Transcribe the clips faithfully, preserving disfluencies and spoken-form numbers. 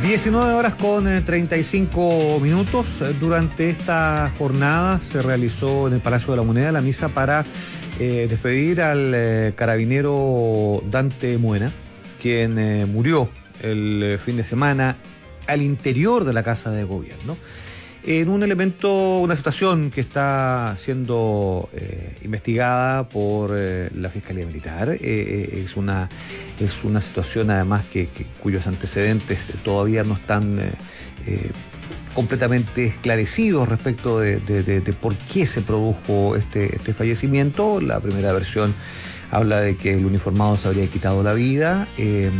diecinueve horas con treinta y cinco minutos. Durante esta jornada se realizó en el Palacio de la Moneda la misa para eh, despedir al eh, carabinero Dante Muena, quien eh, murió el eh, fin de semana al interior de la Casa de Gobierno, en un elemento, una situación que está siendo eh, investigada por eh, la Fiscalía Militar. Eh, es una es una situación además que, que cuyos antecedentes todavía no están eh, eh, completamente esclarecidos respecto de, de, de, de por qué se produjo este, este fallecimiento. La primera versión habla de que el uniformado se habría quitado la vida, eh,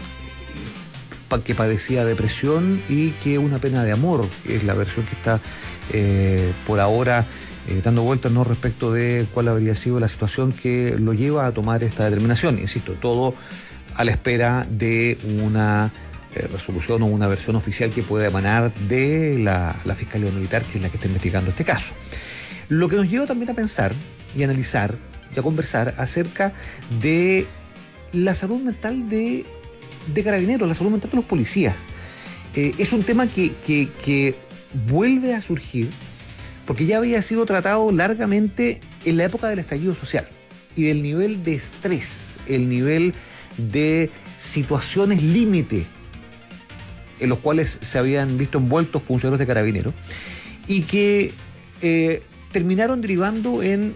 que padecía depresión y que una pena de amor, que es la versión que está eh, por ahora eh, dando vueltas, ¿no?, respecto de cuál habría sido la situación que lo lleva a tomar esta determinación. Insisto, todo a la espera de una eh, resolución o una versión oficial que pueda emanar de la, la Fiscalía Militar, que es la que está investigando este caso. Lo que nos lleva también a pensar y analizar y a conversar acerca de la salud mental de de carabineros, la salud mental de los policías. Eh, es un tema que, que, que vuelve a surgir porque ya había sido tratado largamente en la época del estallido social y del nivel de estrés, el nivel de situaciones límite en los cuales se habían visto envueltos funcionarios de carabineros y que eh, terminaron derivando en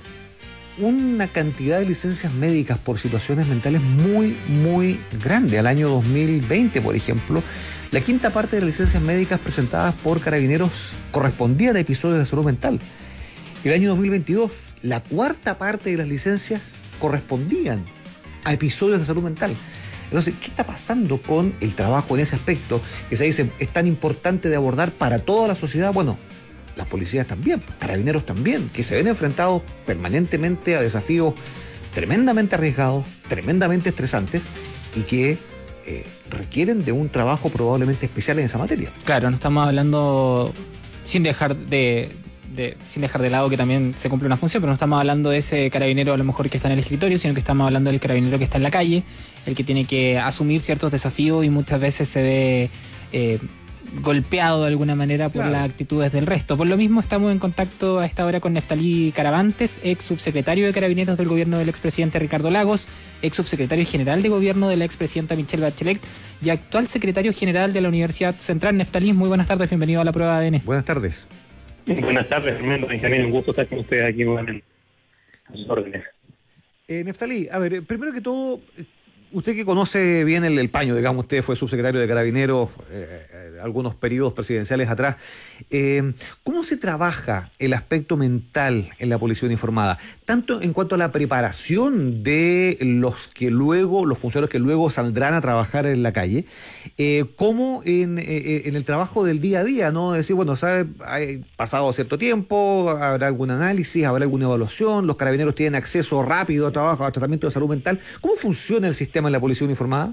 una cantidad de licencias médicas por situaciones mentales muy, muy grande. Al año dos mil veinte, por ejemplo, la quinta parte de las licencias médicas presentadas por carabineros correspondían a episodios de salud mental. El año dos mil veintidós, la cuarta parte de las licencias correspondían a episodios de salud mental. Entonces, ¿qué está pasando con el trabajo en ese aspecto que se dice es tan importante de abordar para toda la sociedad? Bueno, las policías también, carabineros también, que se ven enfrentados permanentemente a desafíos tremendamente arriesgados, tremendamente estresantes y que eh, requieren de un trabajo probablemente especial en esa materia. Claro, no estamos hablando, sin dejar de, de, sin dejar de lado que también se cumple una función, pero no estamos hablando de ese carabinero a lo mejor que está en el escritorio, sino que estamos hablando del carabinero que está en la calle, el que tiene que asumir ciertos desafíos y muchas veces se ve Eh, golpeado de alguna manera por, claro, las actitudes del resto. Por lo mismo estamos en contacto a esta hora con Neftalí Caravantes, ex subsecretario de Carabineros del gobierno del expresidente Ricardo Lagos, ex subsecretario general de gobierno de la expresidenta Michelle Bachelet y actual secretario general de la Universidad Central. Neftalí, muy buenas tardes, bienvenido a la prueba de A D N. Buenas tardes. Buenas tardes, Fernando Benjamín, un gusto estar con ustedes aquí nuevamente. A sus órdenes. Eh, Neftalí, a ver, primero que todo, usted que conoce bien el, el paño, digamos, usted fue subsecretario de Carabineros eh, algunos periodos presidenciales atrás. Eh, ¿Cómo se trabaja el aspecto mental en la policía uniformada? Tanto en cuanto a la preparación de los que luego, los funcionarios que luego saldrán a trabajar en la calle, eh, como en, eh, en el trabajo del día a día, ¿no? Es decir, bueno, ¿sabe? Ha pasado cierto tiempo, habrá algún análisis, habrá alguna evaluación, los carabineros tienen acceso rápido a trabajo, a tratamiento de salud mental. ¿Cómo funciona el sistema en la policía uniformada?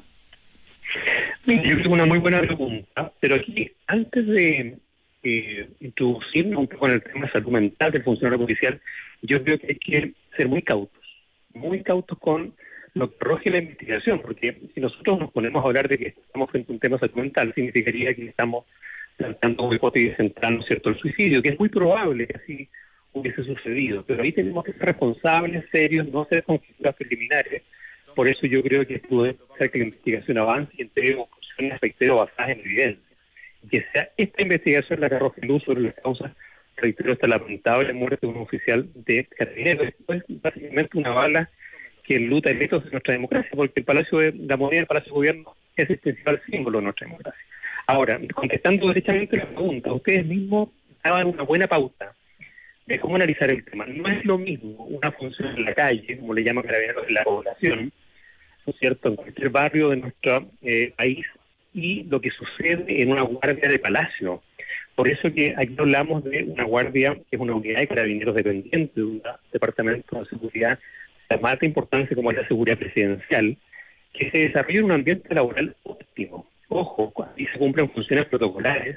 Yo creo que es una muy buena pregunta, pero aquí, antes de eh, introducirnos un poco en el tema de salud mental del funcionario policial, yo creo que hay que ser muy cautos, muy cautos con lo que arroje la investigación, porque si nosotros nos ponemos a hablar de que estamos frente a un tema de salud mental, significaría que estamos tratando como hipótesis central, ¿no es cierto?, el suicidio, que es muy probable que así hubiese sucedido, pero ahí tenemos que ser responsables, serios, no ser conjeturas preliminares. Por eso yo creo que puede ser que la investigación avance y entregue conclusiones reitero basadas en evidencia. Y que sea esta investigación la que arroje luz sobre las causas, reitero, hasta la lamentable muerte de un oficial de carabineros. Esto es básicamente una bala que enluta el ethos de nuestra democracia, porque el Palacio de la Moneda, el Palacio de Gobierno, es el principal símbolo de nuestra democracia. Ahora, contestando derechamente la pregunta, ustedes mismos daban una buena pauta de cómo analizar el tema. No es lo mismo una función en la calle, como le llama Carabineros en la población, ¿no es cierto?, en cualquier barrio de nuestro eh, país, y lo que sucede en una guardia de palacio. Por eso que aquí hablamos de una guardia que es una unidad de carabineros dependiente de un departamento de seguridad de más alta importancia como es la seguridad presidencial, que se desarrolla en un ambiente laboral óptimo. Ojo, aquí se cumplen funciones protocolares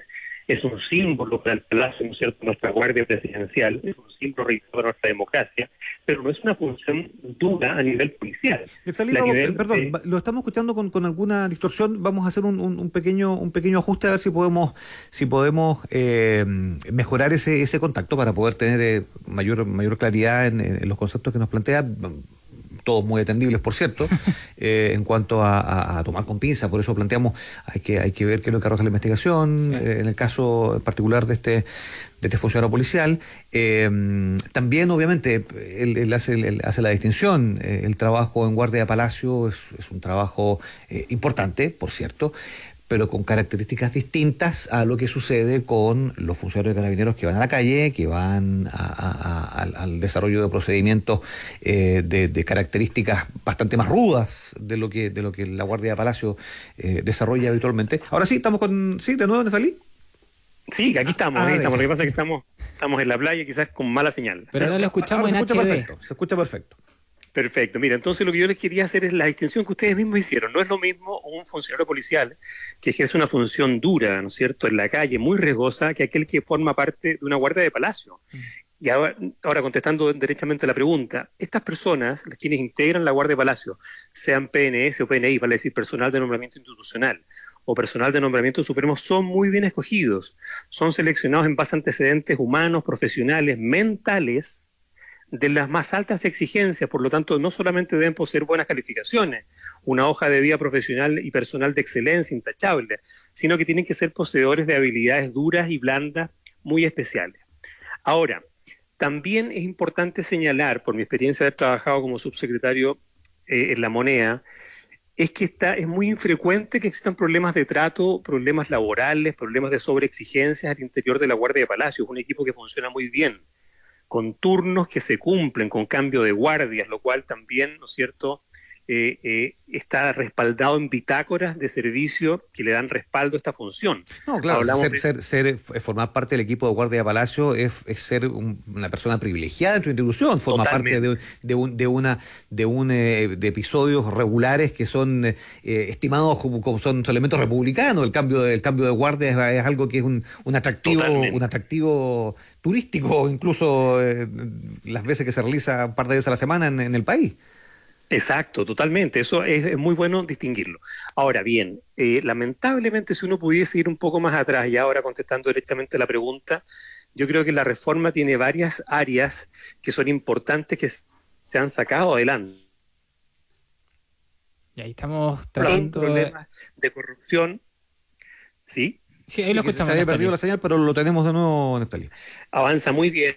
es un símbolo para el Palacio, ¿no es cierto?, nuestra Guardia Presidencial, es un símbolo para nuestra democracia, pero no es una función dura a nivel policial. Neftalí, vamos, nivel, perdón, eh, lo estamos escuchando con, con alguna distorsión, vamos a hacer un, un, un pequeño un pequeño ajuste a ver si podemos si podemos eh, mejorar ese ese contacto para poder tener eh, mayor mayor claridad en, en los conceptos que nos plantea. Todos muy atendibles, por cierto, eh, en cuanto a, a, a tomar con pinza. Por eso planteamos, hay que hay que ver qué es lo que arroja la investigación, sí. eh, en el caso particular de este de este funcionario policial. Eh, también, obviamente, él, él, hace, él hace la distinción. Eh, el trabajo en guardia de palacio es, es un trabajo eh, importante, por cierto, pero con características distintas a lo que sucede con los funcionarios de carabineros que van a la calle, que van a, a, a, al, al desarrollo de procedimientos eh, de, de características bastante más rudas de lo que de lo que la Guardia de Palacio eh, desarrolla habitualmente. Ahora sí, estamos con... ¿Sí, de nuevo, Neftalí? Sí, aquí estamos, ah, ahí estamos. Lo que pasa es que estamos, estamos en la playa, quizás con mala señal. Pero no lo escuchamos en H D. se escucha perfecto, se escucha perfecto. Perfecto. Mira, entonces lo que yo les quería hacer es la distinción que ustedes mismos hicieron. No es lo mismo un funcionario policial que ejerce una función dura, ¿no es cierto?, en la calle, muy riesgosa, que aquel que forma parte de una guardia de palacio. Mm. Y ahora, ahora contestando derechamente la pregunta, estas personas, quienes integran la guardia de palacio, sean P N S o P N I, vale decir personal de nombramiento institucional o personal de nombramiento supremo, son muy bien escogidos. Son seleccionados en base a antecedentes humanos, profesionales, mentales, de las más altas exigencias, por lo tanto no solamente deben poseer buenas calificaciones, una hoja de vida profesional y personal de excelencia intachable, sino que tienen que ser poseedores de habilidades duras y blandas muy especiales. Ahora, también es importante señalar, por mi experiencia de haber trabajado como subsecretario eh, en La Moneda, es que está, es muy infrecuente que existan problemas de trato, problemas laborales, problemas de sobreexigencias al interior de la Guardia de Palacio. Es un equipo que funciona muy bien, con turnos que se cumplen, con cambio de guardias, lo cual también, ¿no es cierto?, eh, eh, está respaldado en bitácoras de servicio que le dan respaldo a esta función. No, claro, ser, de... ser, ser, formar parte del equipo de guardia de palacio es, es ser un, una persona privilegiada en tu institución, forma Totalmente. parte de, de, un, de una de un eh, de episodios regulares que son eh, estimados como, como son elementos republicanos. El cambio de, el cambio de guardia es, es algo que es un, un atractivo, Totalmente. un atractivo turístico, incluso eh, las veces que se realiza un par de veces a la semana en, en el país. Exacto, totalmente. Eso es, es muy bueno distinguirlo. Ahora bien, eh, lamentablemente si uno pudiese ir un poco más atrás y ahora contestando directamente la pregunta, yo creo que la reforma tiene varias áreas que son importantes que se han sacado adelante. Y ahí estamos tratando... problemas de corrupción, ¿sí? Sí, ahí lo sí, escuchamos. Se había perdido la señal, pero lo tenemos de nuevo, Neftalí. Avanza muy bien.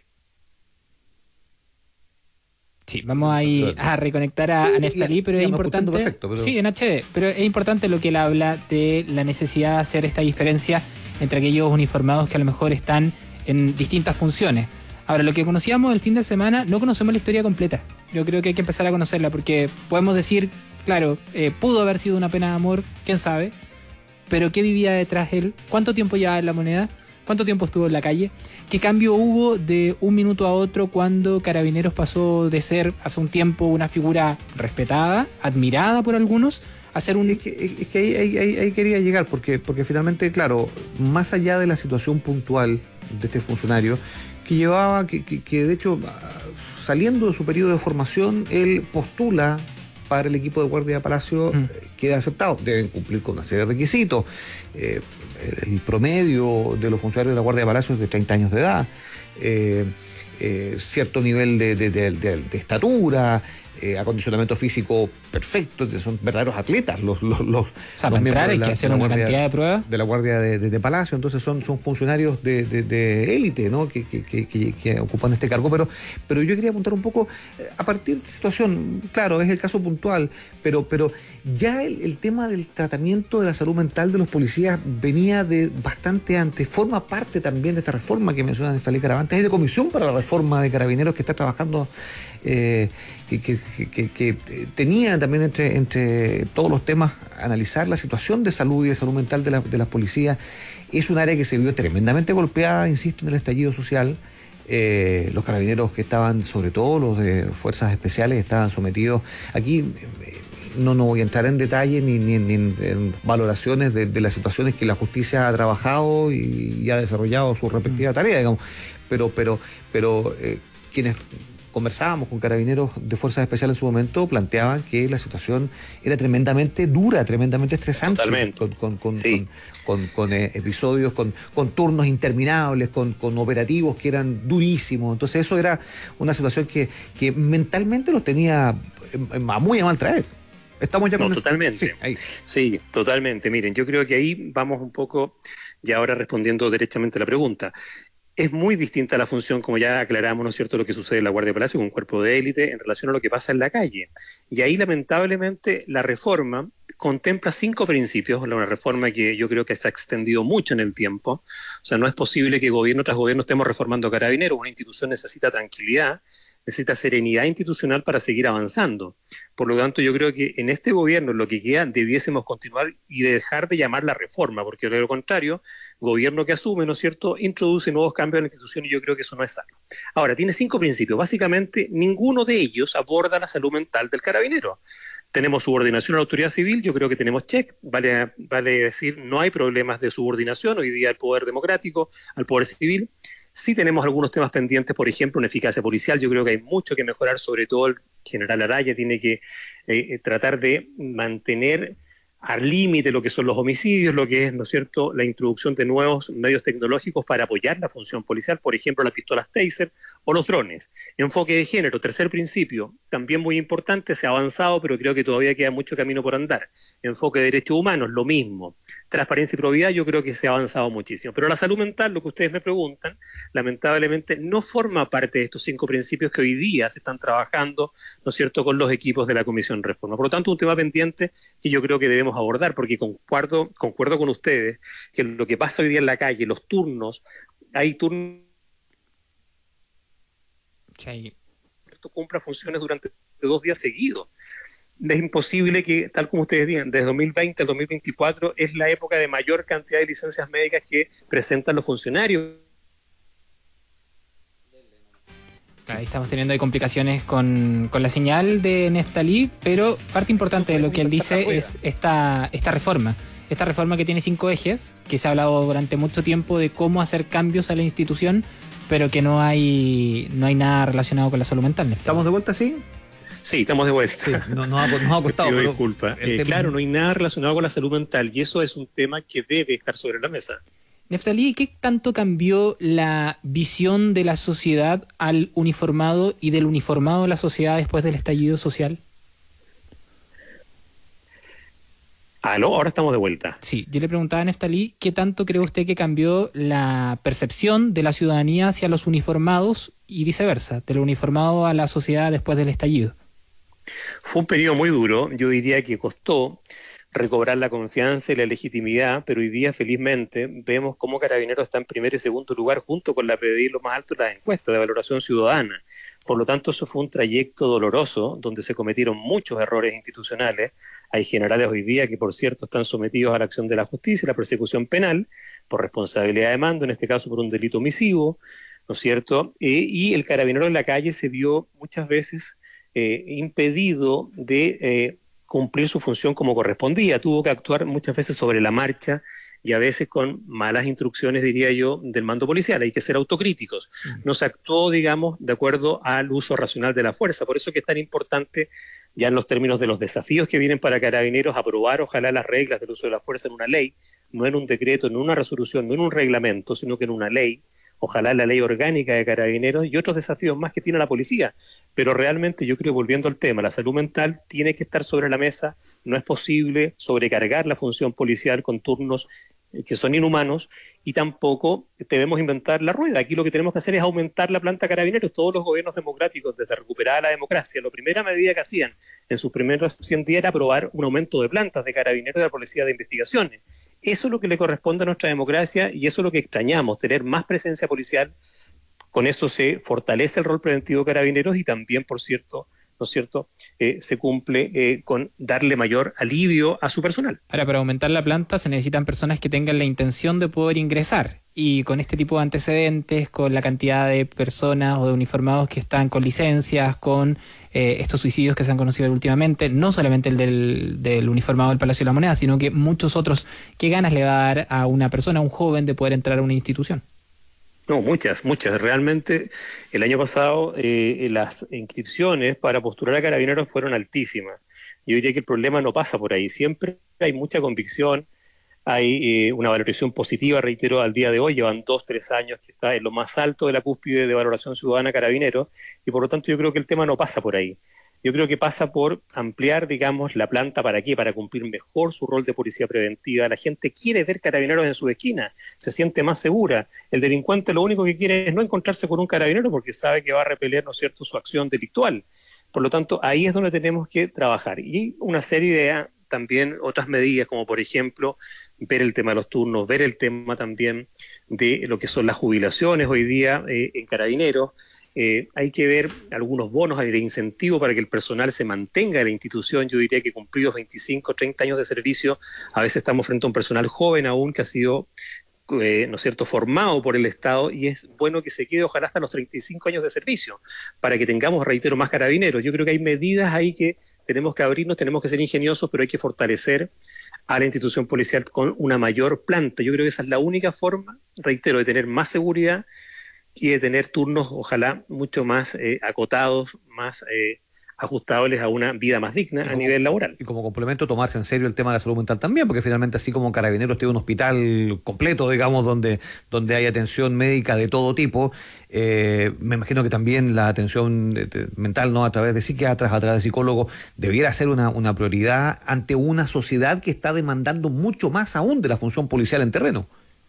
Sí, vamos ahí a reconectar a, a Neftalí, pero es importante... Perfecto, pero... Sí, en H D, pero es importante lo que él habla de la necesidad de hacer esta diferencia entre aquellos uniformados que a lo mejor están en distintas funciones. Ahora, lo que conocíamos el fin de semana, no conocemos la historia completa. Yo creo que hay que empezar a conocerla, porque podemos decir, claro, eh, pudo haber sido una pena de amor, quién sabe, pero ¿qué vivía detrás él? ¿Cuánto tiempo llevaba en La Moneda? ¿Cuánto tiempo estuvo en la calle? ¿Qué cambio hubo de un minuto a otro cuando Carabineros pasó de ser hace un tiempo una figura respetada, admirada por algunos, a ser un... Es que, es que ahí, ahí, ahí, ahí quería llegar, porque, porque finalmente, claro, más allá de la situación puntual de este funcionario, que llevaba, que, que, que de hecho, saliendo de su periodo de formación, él postula para el equipo de Guardia de Palacio, mm. queda aceptado. Deben cumplir con una serie de requisitos. Eh, el promedio de los funcionarios de la Guardia de Palacio es de treinta años de edad, eh, eh, cierto nivel de, de, de, de, de estatura, eh, acondicionamiento físico perfecto, son verdaderos atletas los los, los, o sea, los miembros de la, que hacer una guardia, cantidad de pruebas de la Guardia de, de, de Palacio, entonces son, son funcionarios de, de, de élite, ¿no? que, que, que, que, que ocupan este cargo, pero, pero yo quería apuntar un poco a partir de esta situación, claro, es el caso puntual, pero, pero ya el, el tema del tratamiento de la salud mental de los policías venía de bastante antes, forma parte también de esta reforma que menciona Neftalí Caravantes, es de comisión para la reforma de Carabineros que está trabajando, eh, que, que, que, que, que tenía también entre, entre todos los temas analizar la situación de salud y de salud mental de, la, de las policías. Es un área que se vio tremendamente golpeada, insisto, en el estallido social. Eh, los carabineros que estaban, sobre todo los de fuerzas especiales, estaban sometidos. Aquí, eh, no, no voy a entrar en detalle ni, ni, ni en, en valoraciones de, de las situaciones que la justicia ha trabajado y, y ha desarrollado su respectiva tarea, digamos, pero, pero, pero eh, quienes conversábamos con carabineros de Fuerzas Especiales en su momento, planteaban que la situación era tremendamente dura, tremendamente estresante. Totalmente. Con, con, con, sí. con, con, con eh, episodios, con, con turnos interminables, con, con operativos que eran durísimos. Entonces eso era una situación que, que mentalmente los tenía a muy a mal traer. Estamos ya con No, el... totalmente. Sí, ahí. Sí, totalmente. Miren, yo creo que ahí vamos un poco, y ahora respondiendo derechamente a la pregunta. Es muy distinta la función, como ya aclaramos, ¿no es cierto?, lo que sucede en la Guardia de Palacio con un cuerpo de élite en relación a lo que pasa en la calle. Y ahí, lamentablemente, la reforma contempla cinco principios, una reforma que yo creo que se ha extendido mucho en el tiempo. O sea, no es posible que gobierno tras gobierno estemos reformando Carabineros. Una institución necesita tranquilidad, necesita serenidad institucional para seguir avanzando. Por lo tanto, yo creo que en este gobierno, lo que queda, debiésemos continuar y dejar de llamar la reforma, porque de lo contrario, gobierno que asume, ¿no es cierto?, introduce nuevos cambios en la institución y yo creo que eso no es sano. Ahora, tiene cinco principios. Básicamente, ninguno de ellos aborda la salud mental del carabinero. Tenemos subordinación a la autoridad civil, yo creo que tenemos check, vale, vale decir, no hay problemas de subordinación hoy día al poder democrático, al poder civil. Sí tenemos algunos temas pendientes, por ejemplo, en eficacia policial. Yo creo que hay mucho que mejorar, sobre todo el general Araya tiene que eh, tratar de mantener al límite lo que son los homicidios, lo que es, ¿no es cierto?, la introducción de nuevos medios tecnológicos para apoyar la función policial, por ejemplo, las pistolas Taser o los drones. Enfoque de género, tercer principio, también muy importante, se ha avanzado, pero creo que todavía queda mucho camino por andar. Enfoque de derechos humanos, lo mismo. Transparencia y probidad, yo creo que se ha avanzado muchísimo. Pero la salud mental, lo que ustedes me preguntan, lamentablemente no forma parte de estos cinco principios que hoy día se están trabajando, ¿no es cierto?, con los equipos de la Comisión Reforma. Por lo tanto, un tema pendiente que yo creo que debemos abordar, porque concuerdo, concuerdo con ustedes que lo que pasa hoy día en la calle, los turnos, hay turnos que cumpla funciones durante dos días seguidos. Es imposible que, tal como ustedes digan, desde dos mil veinte al dos mil veinticuatro es la época de mayor cantidad de licencias médicas que presentan los funcionarios. Ahí estamos teniendo ahí complicaciones con, con la señal de Neftalí, pero parte importante de lo que él dice es esta, esta reforma. Esta reforma que tiene cinco ejes, que se ha hablado durante mucho tiempo de cómo hacer cambios a la institución, pero que no hay, no hay nada relacionado con la salud mental. Neftalí. ¿Estamos de vuelta, sí? Sí, estamos de vuelta. Sí, no, nos, ha, nos ha costado. Pido pero disculpa. Eh, tema... Claro, no hay nada relacionado con la salud mental y eso es un tema que debe estar sobre la mesa. Neftalí, ¿qué tanto cambió la visión de la sociedad al uniformado y del uniformado a la sociedad después del estallido social? ¿Aló? Ahora estamos de vuelta. Sí, yo le preguntaba a Neftalí, ¿qué tanto cree usted que cambió la percepción de la ciudadanía hacia los uniformados y viceversa, del uniformado a la sociedad después del estallido? Fue un periodo muy duro, yo diría que costó recobrar la confianza y la legitimidad, pero hoy día felizmente vemos cómo Carabineros está en primer y segundo lugar junto con la P D I lo más alto de las encuestas de valoración ciudadana. Por lo tanto, eso fue un trayecto doloroso donde se cometieron muchos errores institucionales. Hay generales hoy día que, por cierto, están sometidos a la acción de la justicia y la persecución penal por responsabilidad de mando, en este caso por un delito omisivo, ¿no es cierto? Eh, y el carabinero en la calle se vio muchas veces eh, impedido de eh, cumplir su función como correspondía. Tuvo que actuar muchas veces sobre la marcha y a veces con malas instrucciones, diría yo, del mando policial. Hay que ser autocríticos. No se actuó, digamos, de acuerdo al uso racional de la fuerza. Por eso que es tan importante, ya en los términos de los desafíos que vienen para Carabineros, aprobar ojalá las reglas del uso de la fuerza en una ley, no en un decreto, no en una resolución, no en un reglamento, sino que en una ley, ojalá la ley orgánica de Carabineros y otros desafíos más que tiene la policía. Pero realmente yo creo, volviendo al tema, la salud mental tiene que estar sobre la mesa. No es posible sobrecargar la función policial con turnos que son inhumanos y tampoco debemos inventar la rueda. Aquí lo que tenemos que hacer es aumentar la planta Carabineros. Todos los gobiernos democráticos, desde recuperada la democracia, la primera medida que hacían en sus primeros cien días era aprobar un aumento de plantas de Carabineros y de la Policía de Investigaciones. Eso es lo que le corresponde a nuestra democracia y eso es lo que extrañamos, tener más presencia policial. Con eso se fortalece el rol preventivo de Carabineros y también, por cierto, ¿no es cierto?, eh, se cumple eh, con darle mayor alivio a su personal. Ahora, para aumentar la planta se necesitan personas que tengan la intención de poder ingresar. Y con este tipo de antecedentes, con la cantidad de personas o de uniformados que están con licencias, con eh, estos suicidios que se han conocido últimamente, no solamente el del, del uniformado del Palacio de la Moneda, sino que muchos otros, ¿qué ganas le va a dar a una persona, a un joven, de poder entrar a una institución? No, muchas, muchas. Realmente el año pasado eh, las inscripciones para postular a Carabineros fueron altísimas. Yo diría que el problema no pasa por ahí. Siempre hay mucha convicción. Hay eh, una valoración positiva, reitero, al día de hoy, llevan dos, tres años que está en lo más alto de la cúspide de valoración ciudadana Carabineros, y por lo tanto yo creo que el tema no pasa por ahí. Yo creo que pasa por ampliar, digamos, la planta. ¿Para qué? Para cumplir mejor su rol de policía preventiva. La gente quiere ver Carabineros en su esquina, se siente más segura. El delincuente lo único que quiere es no encontrarse con un carabinero porque sabe que va a repeler, ¿no es cierto?, su acción delictual. Por lo tanto, ahí es donde tenemos que trabajar. Y una serie de también otras medidas, como por ejemplo ver el tema de los turnos, ver el tema también de lo que son las jubilaciones hoy día eh, en Carabineros. Eh, hay que ver algunos bonos de incentivo para que el personal se mantenga en la institución. Yo diría que cumplidos veinticinco, treinta años de servicio, a veces estamos frente a un personal joven aún que ha sido Eh, ¿no es cierto?, formado por el Estado, y es bueno que se quede ojalá hasta los treinta y cinco años de servicio, para que tengamos, reitero, más carabineros. Yo creo que hay medidas ahí que tenemos que abrirnos, tenemos que ser ingeniosos, pero hay que fortalecer a la institución policial con una mayor planta. Yo creo que esa es la única forma, reitero, de tener más seguridad y de tener turnos, ojalá, mucho más eh, acotados, más eh, ajustables a una vida más digna como, a nivel laboral. Y como complemento, tomarse en serio el tema de la salud mental también, porque finalmente así como Carabineros tiene un hospital completo, digamos, donde, donde hay atención médica de todo tipo, eh, me imagino que también la atención mental, ¿no?, a través de psiquiatras, a través de psicólogos, debiera ser una, una prioridad ante una sociedad que está demandando mucho más aún de la función policial en terreno.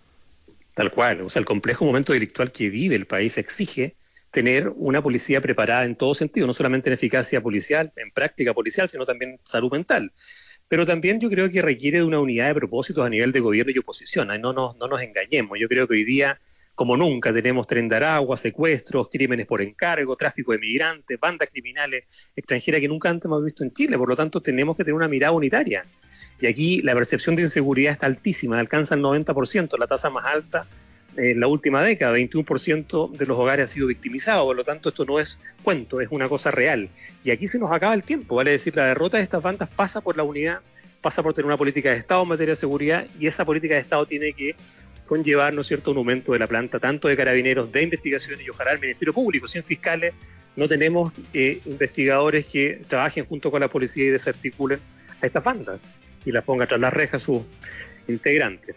Tal cual, o sea, el complejo momento delictual que vive el país exige tener una policía preparada en todo sentido, no solamente en eficacia policial, en práctica policial, sino también salud mental. Pero también yo creo que requiere de una unidad de propósitos a nivel de gobierno y oposición. No nos, no nos engañemos. Yo creo que hoy día, como nunca, tenemos tren de Aragua, secuestros, crímenes por encargo, tráfico de migrantes, bandas criminales extranjeras que nunca antes hemos visto en Chile. Por lo tanto, tenemos que tener una mirada unitaria. Y aquí la percepción de inseguridad está altísima, alcanza el noventa por ciento, la tasa más alta en la última década. Veintiuno por ciento de los hogares ha sido victimizado, por lo tanto esto no es cuento, es una cosa real. Y aquí se nos acaba el tiempo, vale decir, la derrota de estas bandas pasa por la unidad, pasa por tener una política de Estado en materia de seguridad, y esa política de Estado tiene que conllevar, ¿no es cierto?, un aumento de la planta, tanto de carabineros, de investigación, y ojalá el Ministerio Público. Sin fiscales no tenemos eh, investigadores que trabajen junto con la policía y desarticulen a estas bandas y las pongan tras las rejas sus integrantes.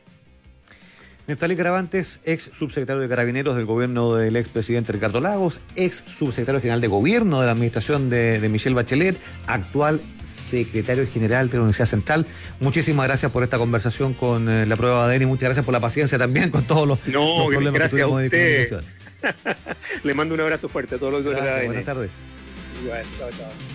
Neftalí Caravantes, ex subsecretario de Carabineros del gobierno del expresidente Ricardo Lagos, ex subsecretario general de gobierno de la administración de, de Michelle Bachelet, actual secretario general de la Universidad Central. Muchísimas gracias por esta conversación con eh, la prueba de A D N y muchas gracias por la paciencia también con todos los, no, los problemas gracias que tuvimos a usted. de comunicación. Le mando un abrazo fuerte a todos los que Buenas tardes. Igual, chao, chao.